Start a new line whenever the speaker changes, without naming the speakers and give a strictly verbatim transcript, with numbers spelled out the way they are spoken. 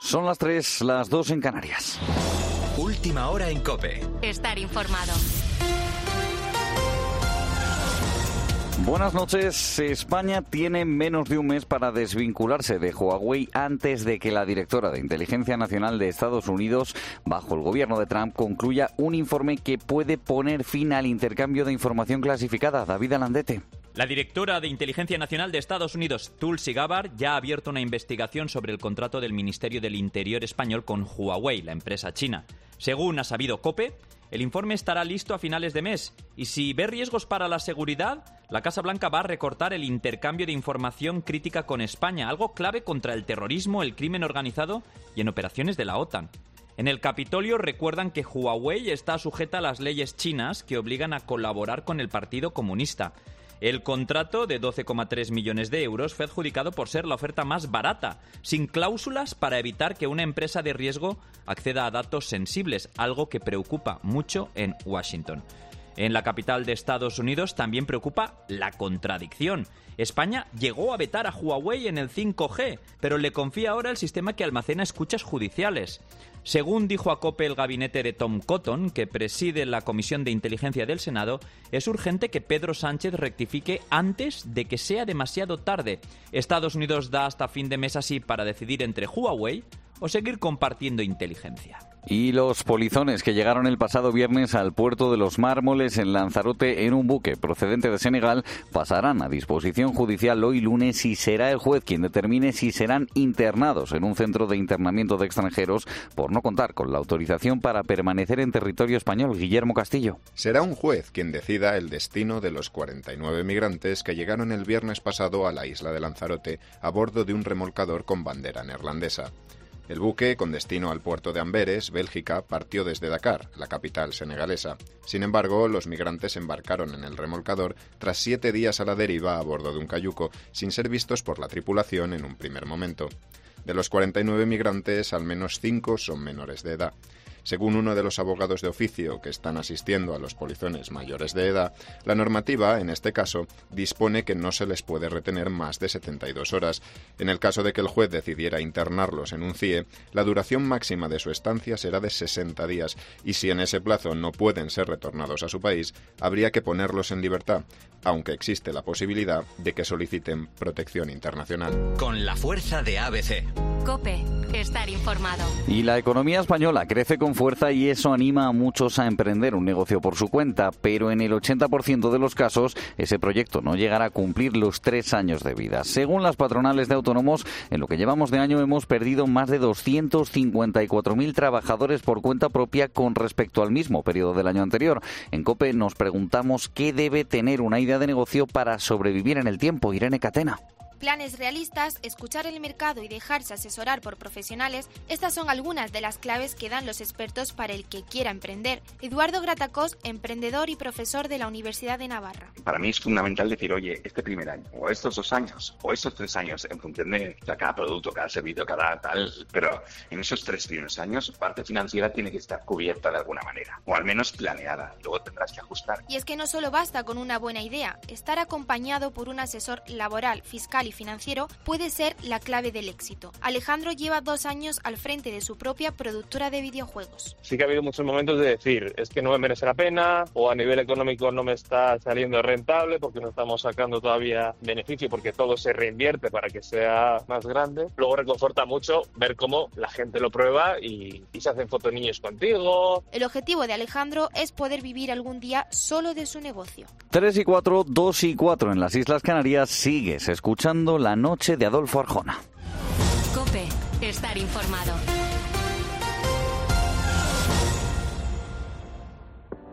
Son las tres, las dos en Canarias.
Última hora en COPE.
Estar informado.
Buenas noches. España tiene menos de un mes para desvincularse de Huawei antes de que la directora de Inteligencia Nacional de Estados Unidos, bajo el gobierno de Trump, concluya un informe que puede poner fin al intercambio de información clasificada. David Alandete.
La directora de Inteligencia Nacional de Estados Unidos, Tulsi Gabbard, ya ha abierto una investigación sobre el contrato del Ministerio del Interior español con Huawei, la empresa china. Según ha sabido COPE, el informe estará listo a finales de mes y si ve riesgos para la seguridad, la Casa Blanca va a recortar el intercambio de información crítica con España, algo clave contra el terrorismo, el crimen organizado y en operaciones de la OTAN. En el Capitolio recuerdan que Huawei está sujeta a las leyes chinas que obligan a colaborar con el Partido Comunista. El contrato de doce coma tres millones de euros fue adjudicado por ser la oferta más barata, sin cláusulas para evitar que una empresa de riesgo acceda a datos sensibles, algo que preocupa mucho en Washington. En la capital de Estados Unidos también preocupa la contradicción. España llegó a vetar a Huawei en el cinco G, pero le confía ahora el sistema que almacena escuchas judiciales. Según dijo a COPE el gabinete de Tom Cotton, que preside la Comisión de Inteligencia del Senado, es urgente que Pedro Sánchez rectifique antes de que sea demasiado tarde. Estados Unidos da hasta fin de mes así para decidir entre Huawei o seguir compartiendo inteligencia.
Y los polizones que llegaron el pasado viernes al puerto de Los Mármoles en Lanzarote en un buque procedente de Senegal pasarán a disposición judicial hoy lunes y será el juez quien determine si serán internados en un centro de internamiento de extranjeros por no contar con la autorización para permanecer en territorio español. Guillermo Castillo.
Será un juez quien decida el destino de los cuarenta y nueve migrantes que llegaron el viernes pasado a la isla de Lanzarote a bordo de un remolcador con bandera neerlandesa. El buque, con destino al puerto de Amberes, Bélgica, partió desde Dakar, la capital senegalesa. Sin embargo, los migrantes embarcaron en el remolcador tras siete días a la deriva a bordo de un cayuco, sin ser vistos por la tripulación en un primer momento. De los cuarenta y nueve migrantes, al menos cinco son menores de edad. Según uno de los abogados de oficio que están asistiendo a los polizones mayores de edad, la normativa, en este caso, dispone que no se les puede retener más de setenta y dos horas. En el caso de que el juez decidiera internarlos en un C I E, la duración máxima de su estancia será de sesenta días y si en ese plazo no pueden ser retornados a su país, habría que ponerlos en libertad, aunque existe la posibilidad de que soliciten protección internacional.
Con la fuerza de A B C.
COPE. Estar informado.
Y la economía española crece con fuerza y eso anima a muchos a emprender un negocio por su cuenta, pero en el ochenta por ciento de los casos ese proyecto no llegará a cumplir los tres años de vida. Según las patronales de autónomos, en lo que llevamos de año hemos perdido más de doscientos cincuenta y cuatro mil trabajadores por cuenta propia con respecto al mismo periodo del año anterior. En COPE nos preguntamos qué debe tener una idea de negocio para sobrevivir en el tiempo. Irene Catena.
Planes realistas, escuchar el mercado y dejarse asesorar por profesionales, estas son algunas de las claves que dan los expertos para el que quiera emprender. Eduardo Gratacós, emprendedor y profesor de la Universidad de Navarra.
Para mí es fundamental decir, oye, este primer año, o estos dos años, o estos tres años, en función de cada producto, cada servicio, cada tal, pero en esos tres primeros años, parte financiera tiene que estar cubierta de alguna manera, o al menos planeada, luego tendrás que ajustar.
Y es que no solo basta con una buena idea, estar acompañado por un asesor laboral, fiscal y financiero puede ser la clave del éxito. Alejandro lleva dos años al frente de su propia productora de videojuegos.
Sí que ha habido muchos momentos de decir, es que no me merece la pena, o a nivel económico no me está saliendo rentable porque no estamos sacando todavía beneficio, porque todo se reinvierte para que sea más grande. Luego reconforta mucho ver cómo la gente lo prueba y, y se hacen fotoniños contigo.
El objetivo de Alejandro es poder vivir algún día solo de su negocio.
tres y cuatro, dos y cuatro en las Islas Canarias. Sigues escuchando La Noche de Adolfo Arjona.
COPE. Estar informado.